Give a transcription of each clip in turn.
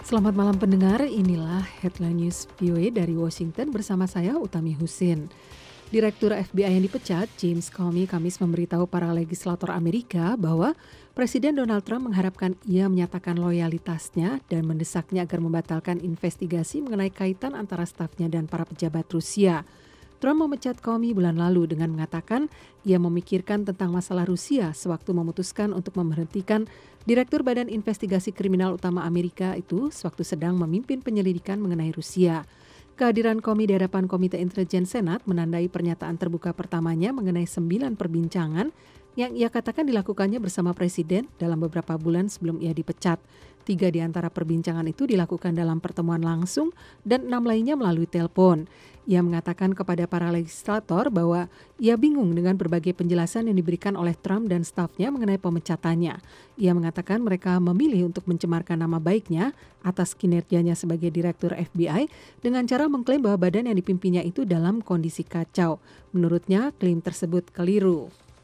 Selamat malam pendengar, inilah Headline News VOA dari Washington bersama saya Utami Husin. Direktur FBI yang dipecat, James Comey, Kamis memberitahu para legislator Amerika bahwa Presiden Donald Trump mengharapkan ia menyatakan loyalitasnya dan mendesaknya agar membatalkan investigasi mengenai kaitan antara stafnya dan para pejabat Rusia. Trump memecat Comey bulan lalu dengan mengatakan ia memikirkan tentang masalah Rusia sewaktu memutuskan untuk memberhentikan Direktur Badan Investigasi Kriminal Utama Amerika itu sewaktu sedang memimpin penyelidikan mengenai Rusia. Kehadiran Comey di hadapan Komite Intelijen Senat menandai pernyataan terbuka pertamanya mengenai 9 perbincangan yang ia katakan dilakukannya bersama Presiden dalam beberapa bulan sebelum ia dipecat. 3 di antara perbincangan itu dilakukan dalam pertemuan langsung dan 6 lainnya melalui telepon. Ia mengatakan kepada para legislator bahwa ia bingung dengan berbagai penjelasan yang diberikan oleh Trump dan stafnya mengenai pemecatannya. Ia mengatakan mereka memilih untuk mencemarkan nama baiknya atas kinerjanya sebagai Direktur FBI dengan cara mengklaim bahwa badan yang dipimpinnya itu dalam kondisi kacau. Menurutnya, klaim tersebut keliru.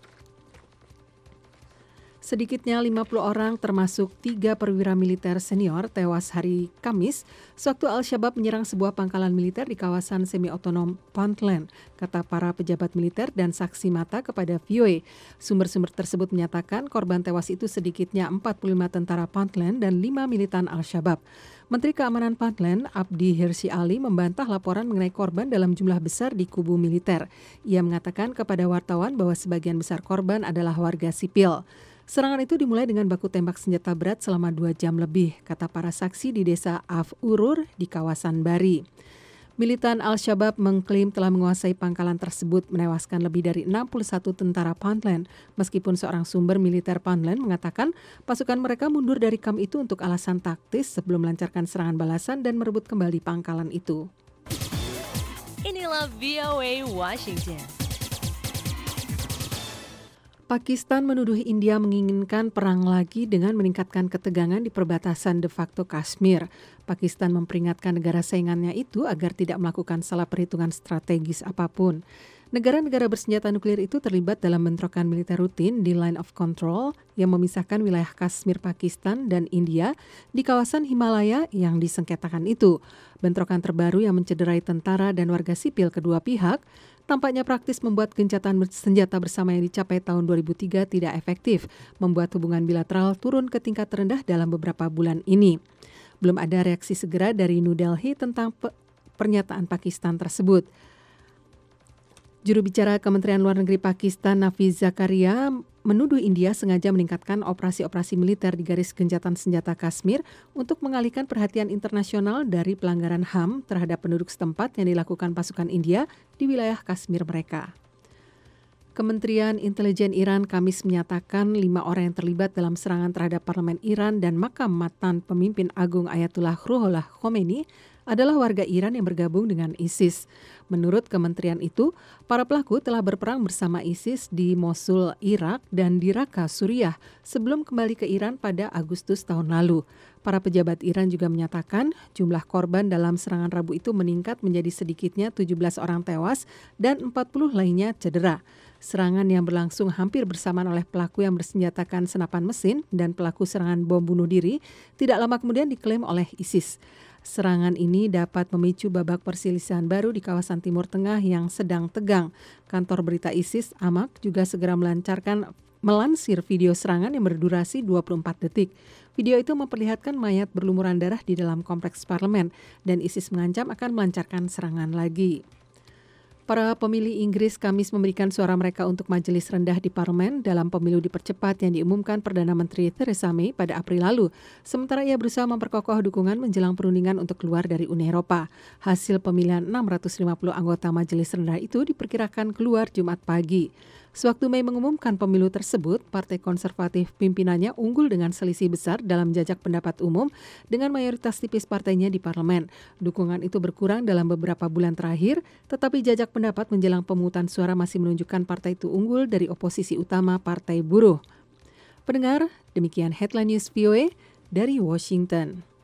Sedikitnya 50 orang termasuk 3 perwira militer senior tewas hari Kamis sewaktu Al-Shabaab menyerang sebuah pangkalan militer di kawasan semi-otonom Puntland, kata para pejabat militer dan saksi mata kepada VOA. Sumber-sumber tersebut menyatakan korban tewas itu sedikitnya 45 tentara Puntland dan 5 militan Al-Shabaab. Menteri Keamanan Puntland, Abdi Hirsi Ali, membantah laporan mengenai korban dalam jumlah besar di kubu militer. Ia mengatakan kepada wartawan bahwa sebagian besar korban adalah warga sipil. Serangan itu dimulai dengan baku tembak senjata berat selama 2 jam lebih, kata para saksi di desa Af-Urur di kawasan Bari. Militan Al-Shabaab mengklaim telah menguasai pangkalan tersebut, menewaskan lebih dari 61 tentara Puntland. Meskipun seorang sumber militer Puntland mengatakan pasukan mereka mundur dari kamp itu untuk alasan taktis sebelum melancarkan serangan balasan dan merebut kembali pangkalan itu. Inilah VOA Washington. Pakistan menuduh India menginginkan perang lagi dengan meningkatkan ketegangan di perbatasan de facto Kashmir. Pakistan memperingatkan negara saingannya itu agar tidak melakukan salah perhitungan strategis apapun. Negara-negara bersenjata nuklir itu terlibat dalam bentrokan militer rutin di Line of Control yang memisahkan wilayah Kashmir Pakistan dan India di kawasan Himalaya yang disengketakan itu. Bentrokan terbaru yang mencederai tentara dan warga sipil kedua pihak tampaknya praktis membuat gencatan senjata bersama yang dicapai tahun 2003 tidak efektif, membuat hubungan bilateral turun ke tingkat terendah dalam beberapa bulan ini. Belum ada reaksi segera dari New Delhi tentang pernyataan Pakistan tersebut. Juru bicara Kementerian Luar Negeri Pakistan, Nafiz Zakaria, menuduh India sengaja meningkatkan operasi-operasi militer di garis gencatan senjata Kashmir untuk mengalihkan perhatian internasional dari pelanggaran HAM terhadap penduduk setempat yang dilakukan pasukan India di wilayah Kashmir mereka. Kementerian Intelijen Iran Kamis menyatakan 5 orang yang terlibat dalam serangan terhadap parlemen Iran dan makam mantan pemimpin agung Ayatullah Ruhollah Khomeini adalah warga Iran yang bergabung dengan ISIS. Menurut kementerian itu, para pelaku telah berperang bersama ISIS di Mosul, Irak, dan di Raqqa, Suriah sebelum kembali ke Iran pada Agustus tahun lalu. Para pejabat Iran juga menyatakan jumlah korban dalam serangan Rabu itu meningkat menjadi sedikitnya 17 orang tewas dan 40 lainnya cedera. Serangan yang berlangsung hampir bersamaan oleh pelaku yang bersenjatakan senapan mesin dan pelaku serangan bom bunuh diri tidak lama kemudian diklaim oleh ISIS. Serangan ini dapat memicu babak perselisihan baru di kawasan Timur Tengah yang sedang tegang. Kantor berita ISIS, Amaq, juga segera melansir video serangan yang berdurasi 24 detik. Video itu memperlihatkan mayat berlumuran darah di dalam kompleks parlemen dan ISIS mengancam akan melancarkan serangan lagi. Para pemilih Inggris Kamis memberikan suara mereka untuk majelis rendah di parlemen dalam pemilu dipercepat yang diumumkan Perdana Menteri Theresa May pada April lalu. Sementara ia berusaha memperkokoh dukungan menjelang perundingan untuk keluar dari Uni Eropa. Hasil pemilihan 650 anggota majelis rendah itu diperkirakan keluar Jumat pagi. Sewaktu May mengumumkan pemilu tersebut, Partai Konservatif pimpinannya unggul dengan selisih besar dalam jajak pendapat umum dengan mayoritas tipis partainya di parlemen. Dukungan itu berkurang dalam beberapa bulan terakhir, tetapi jajak pendapat menjelang pemungutan suara masih menunjukkan partai itu unggul dari oposisi utama Partai Buruh. Pendengar, demikian Headline News VOA dari Washington.